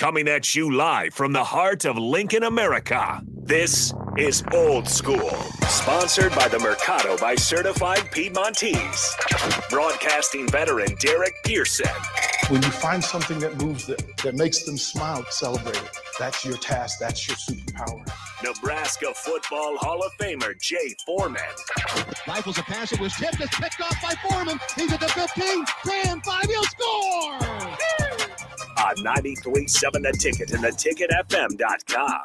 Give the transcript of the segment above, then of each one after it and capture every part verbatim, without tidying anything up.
Coming at you live from the heart of Lincoln, America. This is Old School, sponsored by the Mercado by Certified Piedmontese. Broadcasting veteran Derek Pearson. When you find something that moves them, that makes them smile, celebrate it. That's your task. That's your superpower. Nebraska Football Hall of Famer Jay Foreman. Rifles a pass. It was tipped. It's picked off by Foreman. He's at the fifteen, ten, five. He'll score! On ninety-three point seven The Ticket and the ticket f m dot com.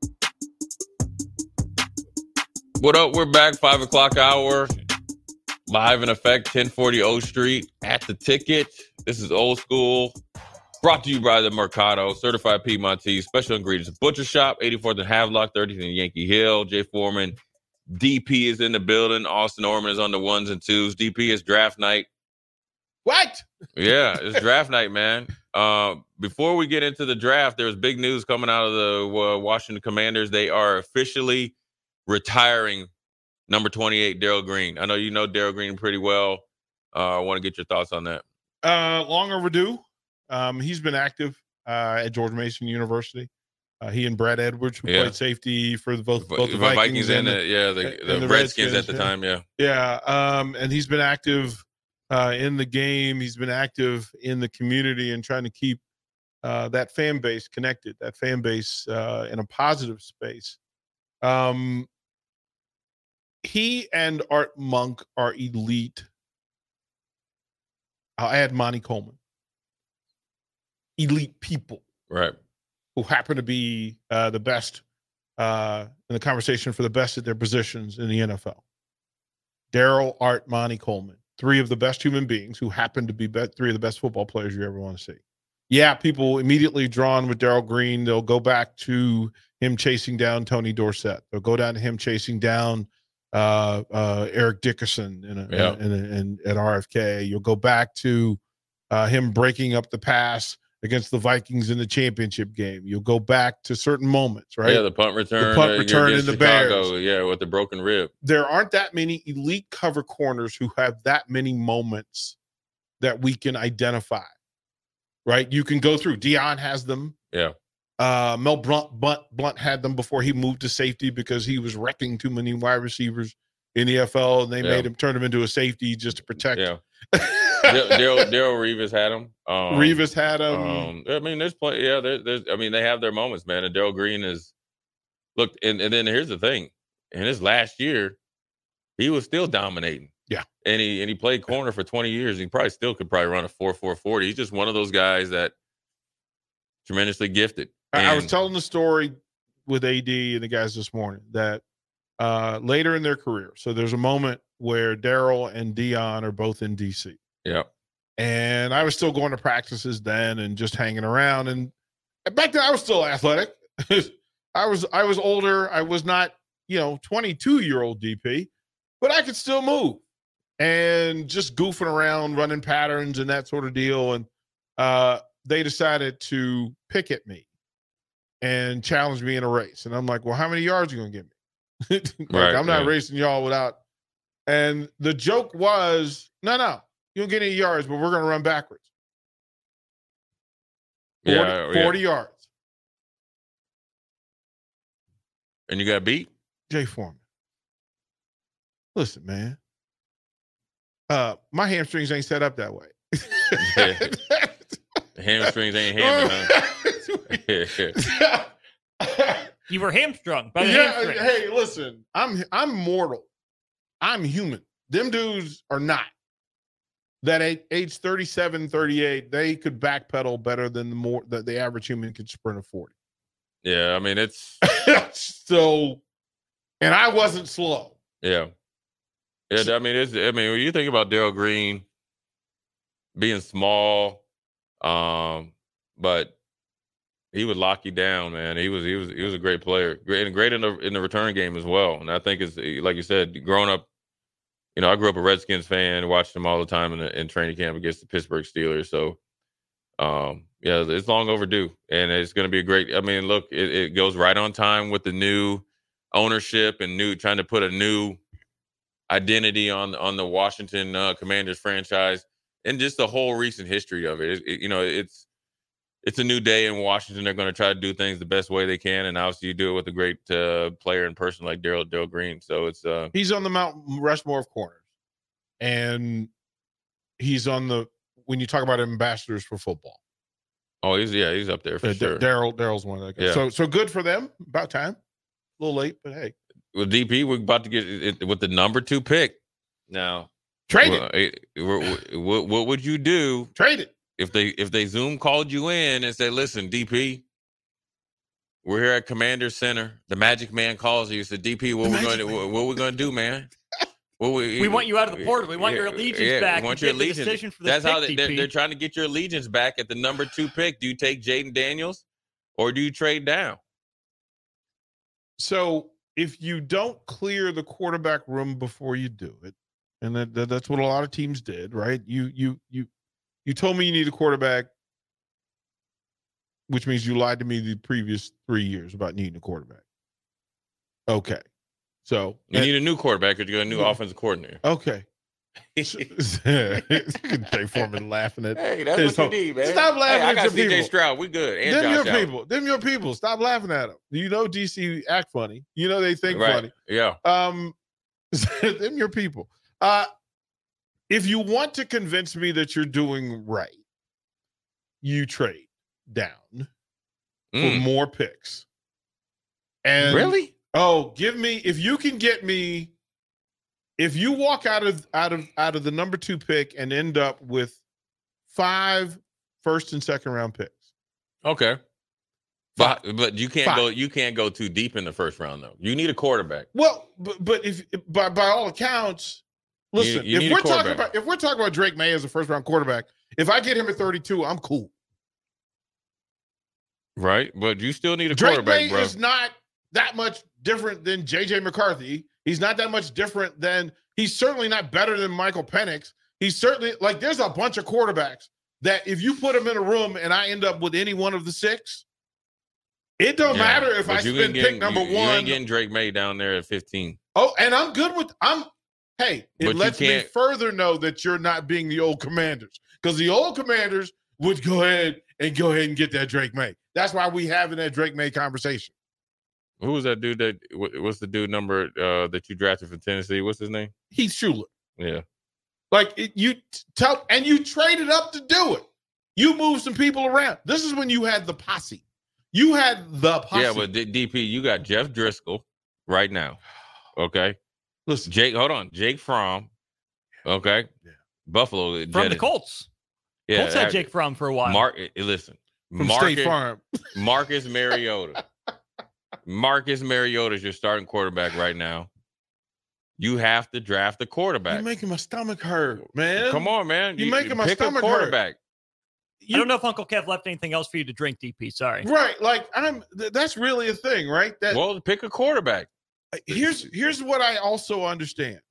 What up? We're back. Five o'clock hour. Live in effect, ten forty O Street at The Ticket. This is Old School. Brought to you by the Mercado, Certified Piedmontese, Special Ingredients Butcher Shop, eighty-fourth and Havelock, thirtieth and Yankee Hill. Jay Foreman, D P is in the building. Austin Orman is on the ones and twos. D P is draft night. What? Yeah, it's draft night, man. Uh, before we get into the draft, there's big news coming out of the uh, Washington Commanders. They are officially retiring number twenty-eight, Darrell Green. I know you know Darrell Green pretty well. Uh, I want to get your thoughts on that. Uh, long overdue. Um, he's been active uh, at George Mason University. Uh, he and Brad Edwards, who yeah. played safety for the, both, both the Vikings, Vikings and, and the, yeah, the, the, the Redskins, Redskins at the yeah. time, yeah. Yeah, um, and he's been active uh, in the game. He's been active in the community and trying to keep uh, that fan base connected, that fan base uh, in a positive space. Um, he and Art Monk are elite. I'll add Monty Coleman. Elite people, right? Who happen to be uh, the best uh, in the conversation for the best at their positions in the N F L. Darrell, Art, Monty Coleman, three of the best human beings who happen to be, be three of the best football players you ever want to see. Yeah, people immediately drawn with Darrell Green. They'll go back to him chasing down Tony Dorsett. They'll go down to him chasing down uh, uh, Eric Dickerson in, a, yeah. in, a, in, a, in at R F K. You'll go back to uh, him breaking up the pass against the Vikings in the championship game. You'll go back to certain moments, right? Yeah, the punt return. The punt return in the Chicago, Bears. Yeah, with the broken rib. There aren't that many elite cover corners who have that many moments that we can identify, right? You can go through. Deion has them. Yeah. Uh, Mel Blunt, Blunt, Blunt had them before he moved to safety because he was wrecking too many wide receivers in the N F L, and they yeah. made him turn him into a safety just to protect yeah. Darrell Revis had him. Um, Revis had him. Um, I mean, there's play. Yeah, there, there's. I mean, they have their moments, man. And Darrell Green is look. And, and then here's the thing: in his last year, he was still dominating. Yeah, and he and he played corner for twenty years. He probably still could probably run a four four forty. He's just one of those guys that tremendously gifted. I, and, I was telling the story with A D and the guys this morning that uh, later in their career, so there's a moment where Darrell and Deion are both in D C. Yeah. And I was still going to practices then and just hanging around. And back then I was still athletic. I was I was older. I was not, you know, twenty-two-year-old D P, but I could still move and just goofing around, running patterns and that sort of deal. And uh, they decided to pick at me and challenge me in a race. And I'm like, well, how many yards are you going to give me? like, right, I'm not right. racing y'all without. And the joke was, no, no. You don't get any yards, but we're going to run backwards. forty, yeah, forty yeah. yards. And you got beat? Jay Foreman. Listen, man. Uh, my hamstrings ain't set up that way. The hamstrings ain't hammering, huh? You were hamstrung by the yeah, hamstring. Hey, listen, I'm I'm mortal. I'm human. Them dudes are not. That at age thirty-seven, thirty-eight, they could backpedal better than the more that the average human could sprint a forty. Yeah, I mean, it's so, and I wasn't slow. Yeah. Yeah, I mean, it's, I mean, when you think about Darrell Green being small, um, but he would lock you down, man. He was, he was, he was a great player, great and great in the in the return game as well. And I think it's like you said, growing up. You know, I grew up a Redskins fan, watched them all the time in, the, in training camp against the Pittsburgh Steelers. So, um, yeah, it's long overdue, and it's going to be a great. I mean, look, it, it goes right on time with the new ownership and new trying to put a new identity on on the Washington uh, Commanders franchise, and just the whole recent history of it. It, it. You know, it's it's a new day in Washington. They're going to try to do things the best way they can, and obviously you do it with a great uh, player and person like Daryl Daryl Green. So it's uh, he's on the Mount Rushmore of corners, and he's on the when you talk about ambassadors for football. Oh, he's yeah, he's up there for uh, sure. Daryl Daryl's one of the guys. Yeah. So so good for them. About time. A little late, but hey. With D P, we're about to get it with the number two pick. Now, trade well, it. it what, what would you do? Trade it. If they if they Zoom called you in and said, "Listen, D P, we're here at Commander Center. The Magic Man calls you." Said, "D P, what we going to what, what we going to do, man? What we, we want you out of the portal. We want yeah, your allegiance yeah, back. We want your allegiance. Decision for That's pick, how they, they're, they're trying to get your allegiance back at the number two pick. Do you take Jaden Daniels or do you trade down?" So if you don't clear the quarterback room before you do it, and that, that that's what a lot of teams did, right? You you you you told me you need a quarterback, which means you lied to me the previous three years about needing a quarterback. Okay, so you and, need a new quarterback because you got a new yeah. offensive coordinator. Okay. Jay Foreman laughing at. Hey, that's what home. you need, man. Stop laughing hey, I at got your C J people. Stroud. We good. And them Josh your Allen. people. Them your people. Stop laughing at them. You know D C act funny. You know they think right. funny. Yeah. Um, them your people. Uh, if you want to convince me that you're doing right, you trade down mm. for more picks. And really? Oh, give me if you can get me. If you walk out of out of out of the number two pick and end up with five first and second round picks, okay, five. but but you can't five. go you can't go too deep in the first round though. You need a quarterback. Well, but, but if by by all accounts, listen, you, you if we're talking about if we're talking about Drake May as a first round quarterback, if I get him at thirty-two, I'm cool. Right, but you still need a Drake quarterback. May bro. is not that much different than J J McCarthy. He's not that much different than, he's certainly not better than Michael Penix. He's certainly, like, there's a bunch of quarterbacks that if you put them in a room and I end up with any one of the six, it don't yeah, matter if I spend getting, pick number you, one. You ain't getting Drake May down there at fifteen. Oh, and I'm good with, I'm, hey, it but lets me further know that you're not being the old Commanders. Because the old Commanders would go ahead and go ahead and get that Drake May. That's why we having that Drake May conversation. Who was that dude that what's the dude number uh, that you drafted for Tennessee? What's his name? Heath Shuler. Yeah. Like it, you tell, and you traded up to do it. You moved some people around. This is when you had the posse. You had the posse. Yeah, but D P, you got Jeff Driscoll right now. Okay. Listen, Jake, hold on. Jake Fromm. Okay. Yeah. Buffalo. From Jetted. the Colts. Yeah. Colts had Jake Fromm for a while. Mark, listen. From Marcus, State Farm. Marcus Mariota. Marcus Mariota is your starting quarterback right now. You have to draft a quarterback. You're making my stomach hurt, man. Come on, man. You're you, making my pick stomach a quarterback. hurt. I don't know if Uncle Kev left anything else for you to drink, D P. Sorry. Right. Like, I'm. Th- that's really a thing, right? That, well, pick a quarterback. Here's here's what I also understand.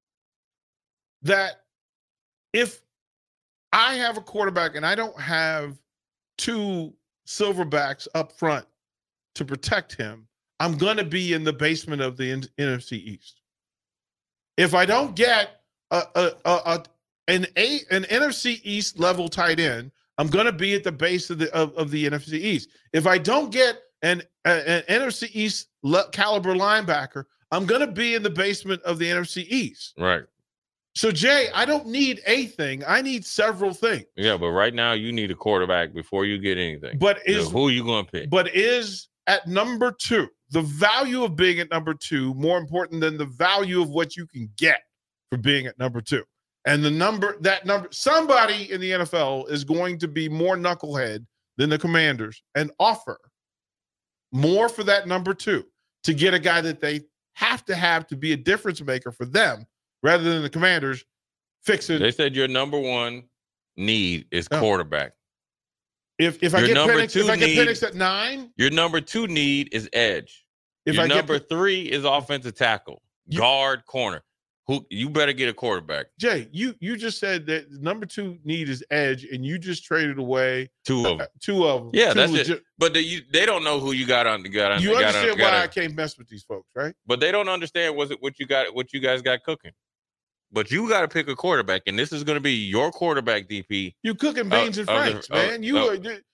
That if I have a quarterback and I don't have two silverbacks up front to protect him, I'm going to be in the basement of the N- NFC East. If I don't get a, a, a, a an a an N F C East level tight end, I'm going to be at the base of the of, of the N F C East. If I don't get an, a, an N F C East le- caliber linebacker, I'm going to be in the basement of the N F C East. Right. So, Jay, I don't need a thing. I need several things. Yeah, but right now you need a quarterback before you get anything. But is so who are you going to pick? But is at number two, the value of being at number two more important than the value of what you can get for being at number two? And the number, that number, somebody in the N F L is going to be more knucklehead than the Commanders and offer more for that number two to get a guy that they have to have to be a difference maker for them rather than the Commanders fixing. They said your number one need is oh. quarterback. If if I your get number Penix, two if I get need, Penix at nine, your number two need is edge. If your I number get, three is offensive tackle, you, guard, corner. Who you better get a quarterback. Jay, you you just said that number two need is edge, and you just traded away two of them. Uh, two of them. Yeah, two that's legit- it. But the, you, they don't know who you got on. Got on. You got understand on, why got I on. can't mess with these folks, right? But they don't understand was it what you got, what you guys got cooking. But you got to pick a quarterback, and this is going to be your quarterback, D P. You cooking beans uh, and uh, franks, uh, man. You uh, are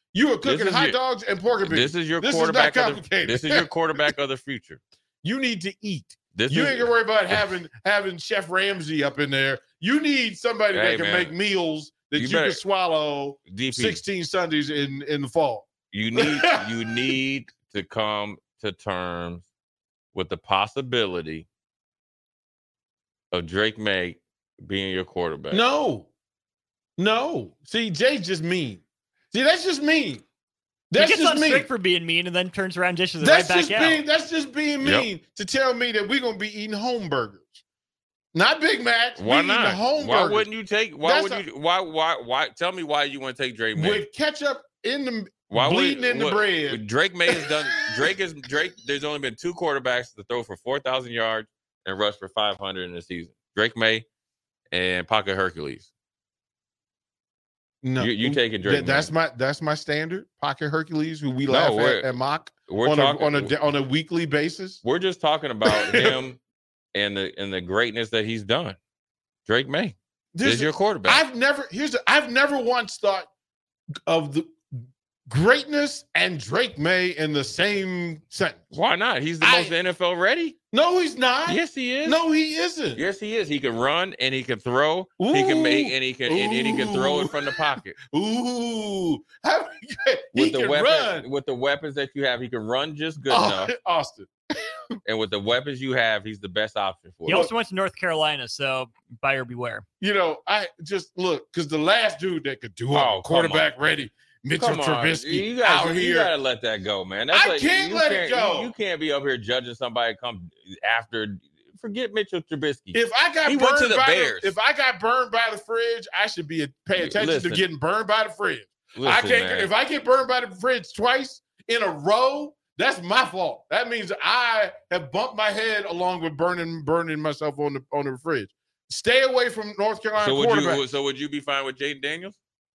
You were cooking This is hot your- dogs and pork and beans. This is your This is quarterback. not of the, complicated. this is your quarterback of the future. You need to eat. This You is, ain't gonna worry about having having Chef Ramsay up in there. You need somebody Hey, that can man. make meals that You you, better- can swallow D P, sixteen Sundays in in the fall. you need you need to come to terms with the possibility of Drake May being your quarterback. No, no. See, Jay's just mean. See, that's just mean. That's he gets just on mean. strict for being mean and then turns around dishes it That's right just back out. being. That's just being Yep. mean to tell me that we're gonna be eating home burgers, not Big Macs. Why we not? Eating home Why burgers wouldn't you take? Why That's would you? Why? Why? Why? Tell me why you want to take Drake May? with ketchup in the Why bleeding in the what- bread. Drake May has done. Drake is Drake. There's only been two quarterbacks to throw for four thousand yards and rush for five hundred in a season. Drake May and Pocket Hercules. No, You, you taking Drake? That- that's May. my that's my standard. Pocket Hercules, who we No, laugh we're- at and mock We're on talking. a on a da- on a weekly basis. we're just talking about him and the and the greatness that he's done. Drake May There's- is your quarterback. I've never here's the, I've never once thought of the greatness and Drake May in the same sentence. Why not? He's the I- most N F L ready. No, he's not. Yes, he is. No, he isn't. Yes, he is. He can run and he can throw. He can make Ooh. and he can and, and he can throw it from the pocket. Ooh, How- he With the can weapon, run. with the weapons that you have, he can run just good Oh, enough. Austin. And with the weapons you have, he's the best option for He you. also went to North Carolina, so buyer beware. You know, I just look because the last dude that could do it, Oh, come quarterback ready, Mitchell Come on, Trubisky you gotta, out you here. gotta let that go, man. I like- can't you let it can't- go. You, you can't be up here judging somebody come after. Forget Mitchell Trubisky. If I got He burned went to the by Bears. The, if I got burned by the fridge, I should be a, pay attention Listen. to getting burned by the fridge. I Listen, can't. man. If I get burned by the fridge twice in a row, that's my fault. That means I have bumped my head along with burning burning myself on the on the fridge. Stay away from North Carolina so would quarterback. you? So would you be fine with Jaden Daniels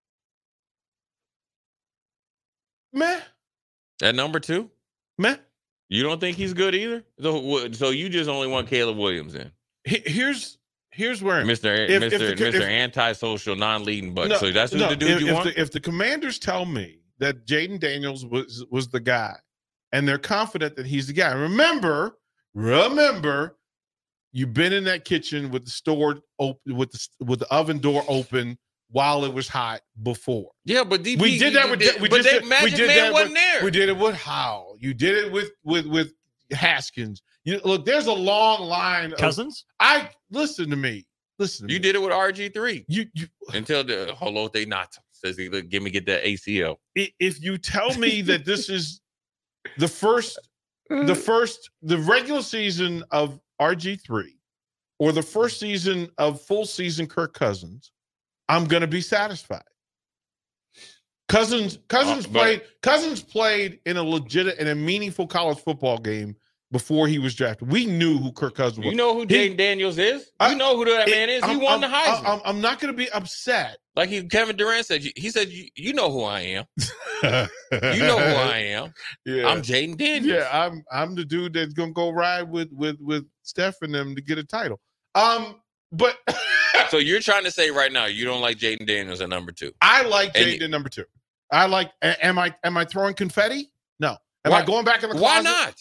Man, at number two? man. You don't think he's good either? So, so you just only want Caleb Williams in, He- Here's here's where Mister If- if Mister the- Mister if- Antisocial, non-leading butt. No, so that's who no, the dude if, you if want. The, if the Commanders tell me that Jaden Daniels was was the guy, and they're confident that he's the guy, remember, remember, you've been in that kitchen with the store open, with the with the oven door open while it was hot before. yeah, but D P, We did that with did, we but just that did- Magic we did Man that wasn't with, there. We did it with Howell. You did it with with with Haskins. You look, there's a long line. Of, Cousins? I listen to me. Listen. To You me. did it with R G three You you until the Holote Nato says, he, "Give me get that A C L." i- if you tell me that this is the first the first the regular season of R G three or the first season of full season Kirk Cousins, I'm gonna be satisfied. Cousins Cousins Uh, but- played Cousins played in a legit in a meaningful college football game before he was drafted. We knew who Kirk Cousins was. You know who He- Jaden Daniels is? You I- know who that It- man is? He I'm- won the I'm- Heisman. I'm, I'm not gonna be upset. like he, Kevin Durant said, he said, "You, you know who I am. You know who I am. Yeah. I'm Jaden Daniels." Yeah, I'm I'm the dude that's gonna go ride with with with Steph and them to get a title. Um, but So you're trying to say right now you don't like Jaden Daniels at number two? I like And Jaden you- at number two. I like. a- Am I am I throwing confetti? No. Am Why- I going back in the Why closet? not?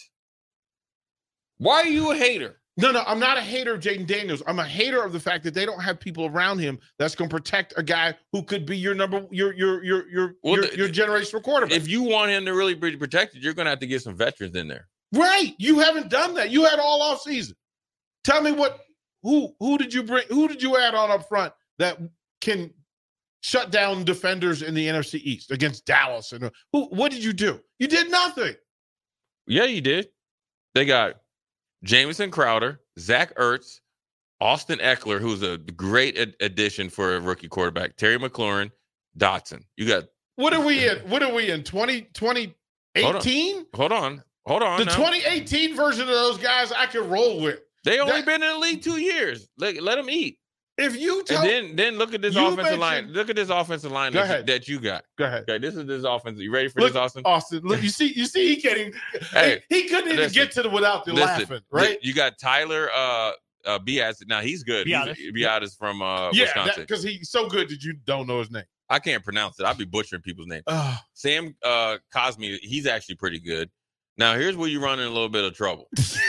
Why are you a hater? No, no. I'm not a hater of Jaden Daniels. I'm a hater of the fact that they don't have people around him that's going to protect a guy who could be your number your your your your Well, your, the- your generational quarterback. If you want him to really be protected, you're going to have to get some veterans in there. Right. You haven't done that. You had all off season. Tell me what who who did you bring who did you add on up front that can shut down defenders in the N F C East against Dallas and who what did you do? You did nothing. Yeah, you did. They got Jamison Crowder, Zach Ertz, Austin Eckler, who's a great ad- addition for a rookie quarterback, Terry McLaurin, Dotson. You got What are we in? What are we in? twenty twenty eighteen? hold on, hold on. The now. twenty eighteen version of those guys I can roll with. They only that- been in the league two years. Let, let them eat. If you tell And then then look at this You offensive line. mentioned- Look at this offensive line Go that you, ahead. that you got. go ahead. Okay, this is this offense. You ready for Look, this, Austin? Austin, look, you see, you see, he can't even, Hey, he, he couldn't even listen, get to the without the Listen, laughing, right? You got Tyler uh uh Biaz. Now he's good. Biadasz. He's, Biadasz from uh Yeah, Wisconsin. because he's so good that you don't know his name. I can't pronounce it. I'll be butchering people's names. Uh, Sam uh, Cosmi, he's actually pretty good. Now, here's where you run in a little bit of trouble.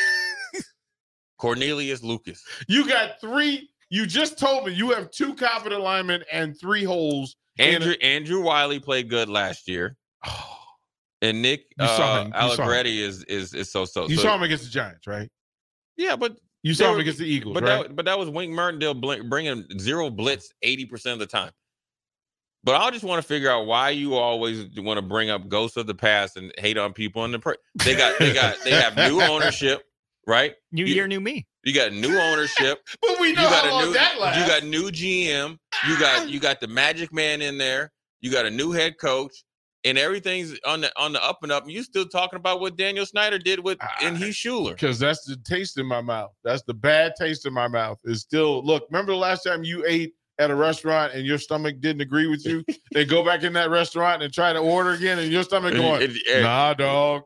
Cornelius Lucas. You got three. You just told me you have two confident linemen and three holes. Andrew Andrew Wiley played good last year. And Nick uh, Allegretti is is is so so. You so, saw him against the Giants, right? Yeah, but you saw him were, against the Eagles, but right? That, but that was Wink Martindale bringing zero blitz eighty percent of the time. But I just want to figure out why you always want to bring up ghosts of the past and hate on people in the pre- they got they got they have new ownership, right? New you, year, new me. You got new ownership. But we know you got how a long new, that lasts. You got new G M. You got you got the Magic Man in there. You got a new head coach, and everything's on the on the up and up. And you still talking about what Daniel Snyder did with and Heath Schuler. Because that's the taste in my mouth. That's the bad taste in my mouth. Is still look. Remember the last time you ate at a restaurant and your stomach didn't agree with you? They go back in that restaurant and try to order again, and your stomach going, it, it, nah, dog.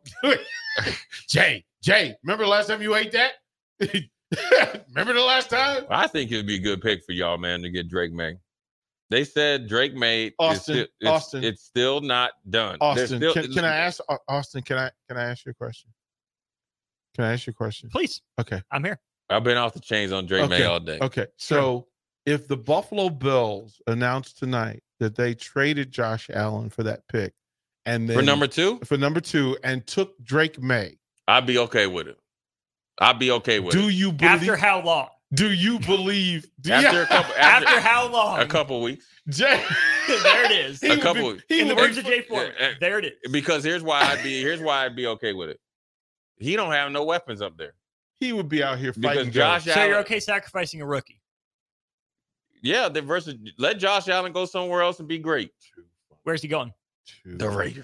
Jay, Jay, remember the last time you ate that? Remember the last time? I think it'd be a good pick for y'all, man, to get Drake May. They said Drake May. Austin, is still, it's, Austin, it's still not done. Austin, still, can, can I ask Austin? Can I can I ask you a question? Can I ask you a question? Please. Okay, I'm here. I've been off the chains on Drake okay. May all day. Okay, so if the Buffalo Bills announced tonight that they traded Josh Allen for that pick, and then for number two, for number two, and took Drake May, I'd be okay with it. I'd be okay with do it. you believe? After how long? Do you believe? Do after you, a couple, after, after how long? A couple weeks. Jay, there it is. A couple. Be, he In the would words be, of Jay Foreman, yeah, there it is. Because here's why I'd be. Here's why I'd be okay with it. He don't have no weapons up there. He would be out here fighting. Because Josh guys. So Allen, you're okay sacrificing a rookie? Yeah, the versus let Josh Allen go somewhere else and be great. Where's he going? The Raiders.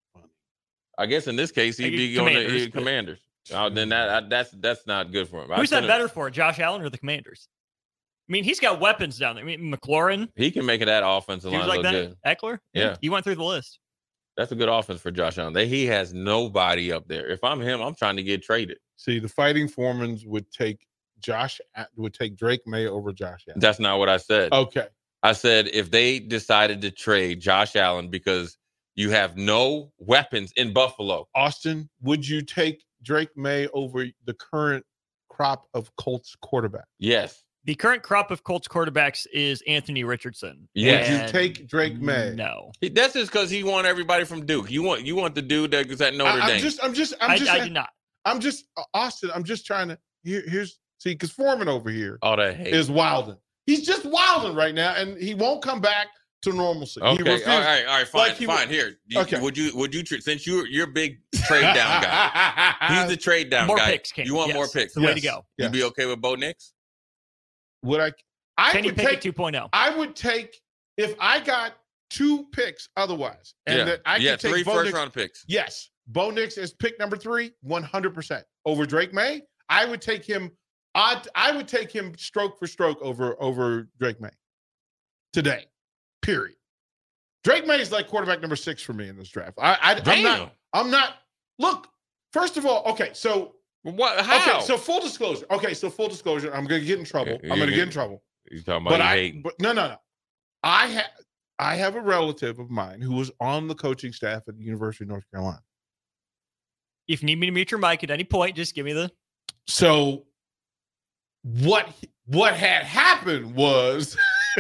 I guess in this case he'd be going to Commanders. Commanders. Oh, then that that's that's not good for him. Who's I that better for, Josh Allen or the Commanders? I mean, he's got weapons down there. I mean, McLaurin. He can make it that offensive He line was like look that. good. Eckler. Yeah. You went through the list. That's a good offense for Josh Allen. They, he has nobody up there. If I'm him, I'm trying to get traded. See, the Fighting Foremans would take Josh would take Drake May over Josh Allen. That's not what I said. Okay. I said if they decided to trade Josh Allen because you have no weapons in Buffalo. Austin, would you take Drake May over the current crop of Colts quarterback? Yes. The current crop of Colts quarterbacks is Anthony Richardson. Yes. Would you take Drake May? No. He, that's just because he want everybody from Duke. You want you want the dude that is at Notre I, I'm Dame. just, I'm just, I'm I, just, I did not. I'm just, uh, Austin. I'm just trying to. Here, here's see, because Foreman over here All that hate. is wilding. He's just wilding right now, and he won't come back to normalcy. He Okay, refused- all right, all right, fine, like he fine. would- Here, you, Okay. would you would you tra- since you you're a big trade down guy? He's the trade down More guy. picks, King. You want Yes. more picks? It's the way to Yes. go. Yes. You be okay with Bo Nix? Would I? I Can you would pick take. a two point oh? I would take if I got two picks otherwise, and yeah, that I yeah, could take three Bo first Nix- round picks. Yes, Bo Nix is pick number three, one hundred percent over Drake May. I would take him. I I would take him stroke for stroke over over Drake May today. Period. Drake May is like quarterback number six for me in this draft. I, I I'm Damn. not. I'm not. Look, first of all, okay, so What? How? okay, so full disclosure. Okay, so full disclosure. I'm gonna get in trouble. Yeah, I'm gonna yeah, get in yeah. trouble. you talking about But you I, hating? but no, no, no. I have, I have a relative of mine who was on the coaching staff at the University of North Carolina. If you need me to mute your mic at any point, just give me the. So, what what had happened was,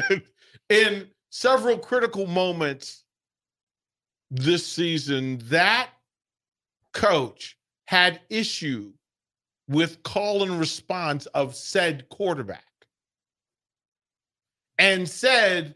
in several critical moments this season, that coach had issue with call and response of said quarterback, and said,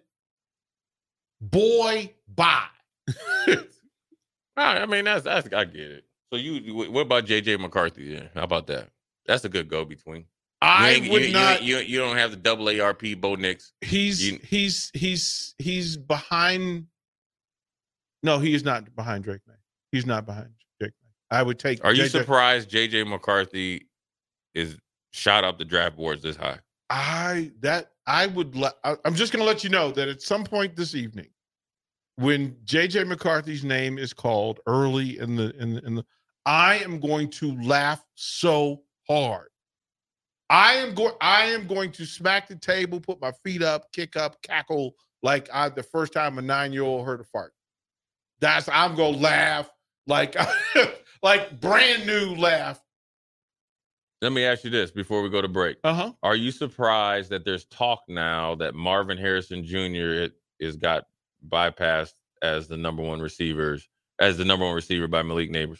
"Boy, bye." All right, I mean, that's that's I get it. So you, what about J J McCarthy? Yeah, how about that? That's a good go between. I you ain't- would you, not. You, you, you don't have the double A R P Bo Nix. He's You- he's he's he's behind. No, he is not behind Drake May. He's not behind Drake May. I would take. Are you J J surprised J J McCarthy is shot up the draft boards this high? I that I would let. I- I'm just going to let you know that at some point this evening, when J J McCarthy's name is called early in the in the, in the, I am going to laugh so hard. I am going. I am going to smack the table, put my feet up, kick up, cackle like I, the first time a nine-year-old heard a fart. That's I'm gonna laugh like like brand new laugh. Let me ask you this before we go to break. Uh-huh. Are you surprised that there's talk now that Marvin Harrison Junior is got bypassed as the number one receivers, as the number one receiver by Malik Nabers?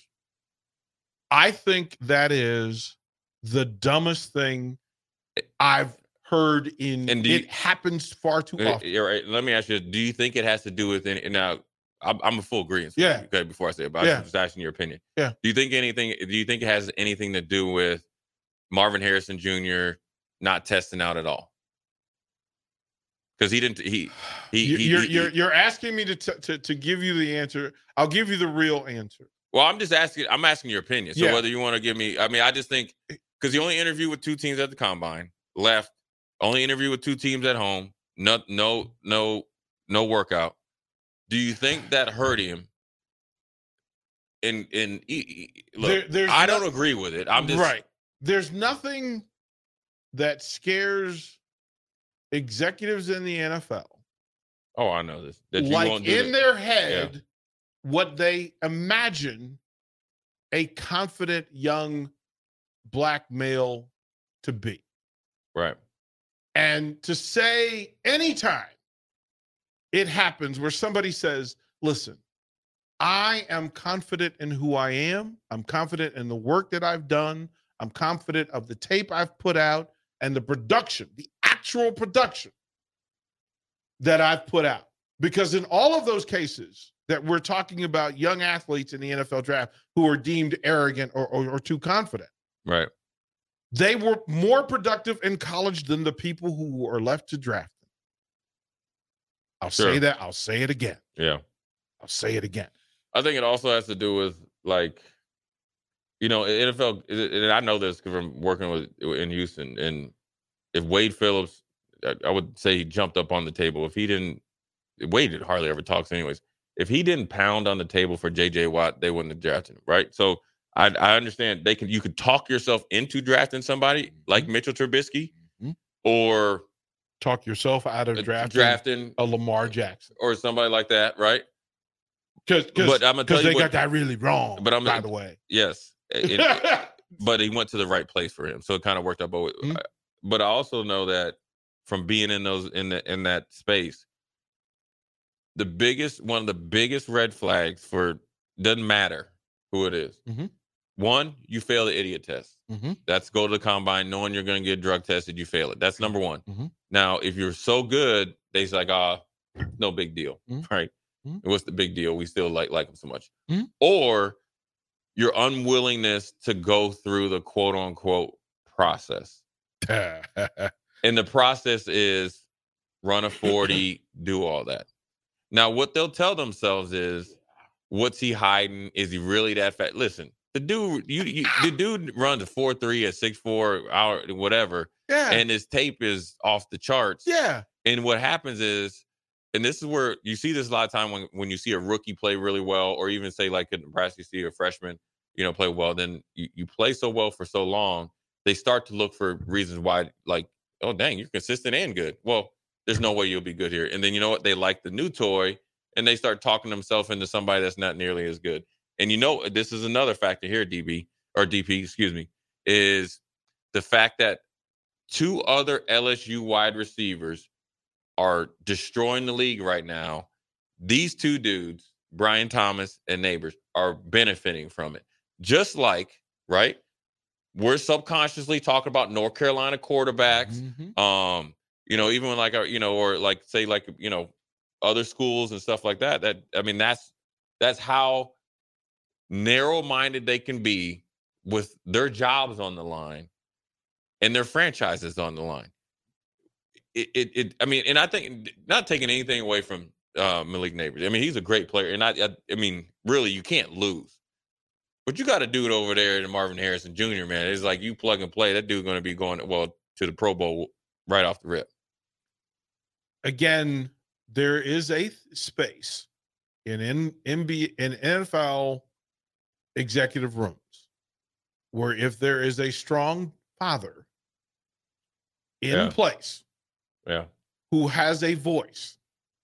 I think that is the dumbest thing I've heard in And do you- it happens far too often. All right, let me ask you, do you think it has to do with any, now I'm, I'm a full agreement. Yeah. Okay, before I say it, but Yeah. I'm just asking your opinion. Yeah. Do you think anything, do you think it has anything to do with Marvin Harrison Junior not testing out at all? Because he didn't, he, he, You- he, you're he- you're you're asking me to, t- to to give you the answer. I'll give you the real answer. Well, I'm just asking, I'm asking your opinion. So Yeah. whether you want to give me, I mean, I just think, because he only interviewed with two teams at the combine, left, only interviewed with two teams at home, no, no, no, no workout. Do you think that hurt him? In, in, look, There- there's I no- don't agree with it. I'm just, right. There's nothing that scares executives in the N F L oh, I know this. That you like won't do in this. their head what they imagine a confident young black male to be. Right. And to say anytime it happens where somebody says, listen, I am confident in who I am. I'm confident in the work that I've done. I'm confident of the tape I've put out and the production, the actual production that I've put out. Because in all of those cases that we're talking about young athletes in the N F L draft who are deemed arrogant or, or, or too confident, Right. they were more productive in college than the people who are left to draft them. I'll Sure. say that. I'll say it again. Yeah. I'll say it again. I think it also has to do with, like, you know, N F L, and I know this from working with in Houston. And if Wade Phillips, I, I would say he jumped up on the table. If he didn't, Wade hardly ever talks, anyways. If he didn't pound on the table for J J Watt, they wouldn't have drafted him, right? So I, I understand they can. You could talk yourself into drafting somebody like Mitchell Trubisky, Mm-hmm. or Talk yourself out of uh, drafting, drafting a Lamar Jackson. or somebody like that, right? Because But I'm gonna tell you they what- got that really wrong, but I'm by gonna- the way. Yes. It- it- but he went to the right place for him, so it kind of worked out both. Mhm. But I also know that from being in those in the in that space, the biggest one of the biggest red flags for doesn't matter who it is. Mhm. One, you fail the idiot test. Mhm. That's go to the combine knowing you're going to get drug tested. You fail it. That's number one. Mhm. Now, if you're so good, they's like, ah, no big deal, Mhm. right? Mhm. What's the big deal? We still like like them so much. Mhm. Or your unwillingness to go through the quote unquote process. And the process is run a forty, do all that. Now, what they'll tell themselves is, what's he hiding? Is he really that fat? Listen, the dude, you, you the dude runs a four three, a six four, hour, whatever, yeah. and his tape is off the charts. yeah. And what happens is, and this is where you see this a lot of time when, when you see a rookie play really well, or even say like in Nebraska, you see a freshman, you know, play well, then you, you play so well for so long, they start to look for reasons why, like, oh, dang, you're consistent and good. Well, there's no way you'll be good here. And then you know what? They like the new toy, and they start talking themselves into somebody that's not nearly as good. And you know, this is another factor here, D B, or D P, excuse me, is the fact that two other L S U wide receivers are destroying the league right now. These two dudes, Brian Thomas and Nabers, are benefiting from it. Just like, right, we're subconsciously talking about North Carolina quarterbacks, Mhm. um, you know, even when like, our, you know, or like say like, you know, other schools and stuff like that. That, I mean, that's, that's how narrow-minded they can be with their jobs on the line and their franchises on the line. It, it, it I mean, and I think not taking anything away from uh, Malik Nabers. I mean, he's a great player, and I, I, I mean, really, you can't lose. But you got a dude over there, in Marvin Harrison Junior, man. It's like you plug and play. That dude's going to be going, well, to the Pro Bowl right off the rip. Again, there is a th- space in N- N B A in N F L executive rooms where if there is a strong father in Yeah. place Yeah. who has a voice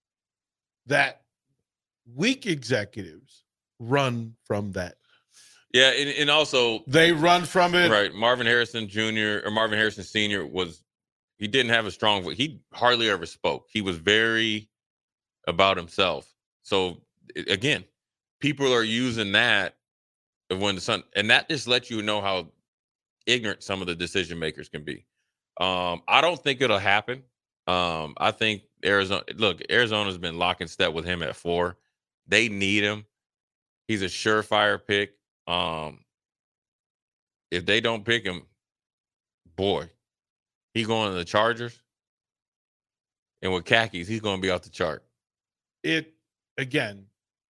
that weak executives run from that. Yeah, and, and also they run from it. Right. Marvin Harrison Junior or Marvin Harrison Senior was, he didn't have a strong voice. He hardly ever spoke. He was very about himself. So again, people are using that when the sun, and that just lets you know how ignorant some of the decision makers can be. Um, I don't think it'll happen. Um, I think Arizona, look, Arizona's been lock and step with him at four. They need him. He's a surefire pick. Um, if they don't pick him, boy, he going to the Chargers. And with khakis, he's going to be off the chart. It, again,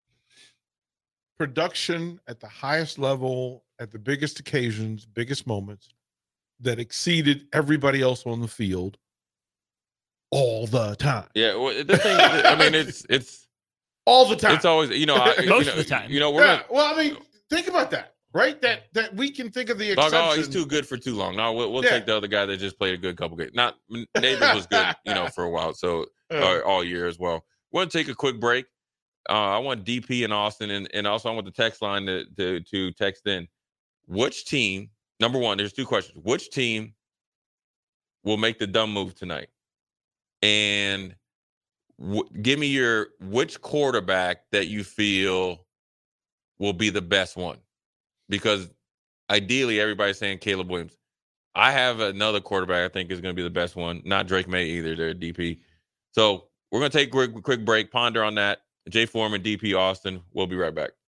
production at the highest level, at the biggest occasions, biggest moments, that exceeded everybody else on the field all the time. Yeah, well, the thing, I mean, it's it's all the time. It's always, you know, I, most you know, of the time. You know, we're yeah, gonna, well, I mean, think about that, right? That that we can think of the dog, exception. oh, he's too good for too long. No, we'll, we'll Yeah. take the other guy that just played a good couple games. Not Neighbors was good, you know, for a while, so uh, all year as well. We're gonna take a quick break. Uh, I want D P in Austin, and, and also I want the text line to, to to text in. Which team? Number one, there's two questions. Which team will make the dumb move tonight? And w- give me your which quarterback that you feel will be the best one, because ideally everybody's saying Caleb Williams. I have another quarterback I think is going to be the best one, not Drake May either. They're D P. So we're going to take a quick, quick break, ponder on that. Jay Foreman, D P Austin. We'll be right back.